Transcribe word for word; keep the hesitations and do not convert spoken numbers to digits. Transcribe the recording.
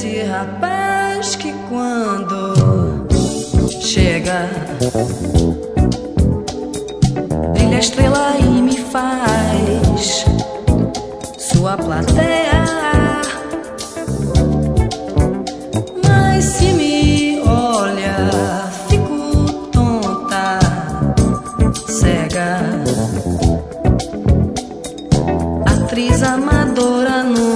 esse rapaz que quando chega brilha a estrela e me faz sua plateia. Mas se me olha, fico tonta, cega, atriz amadora no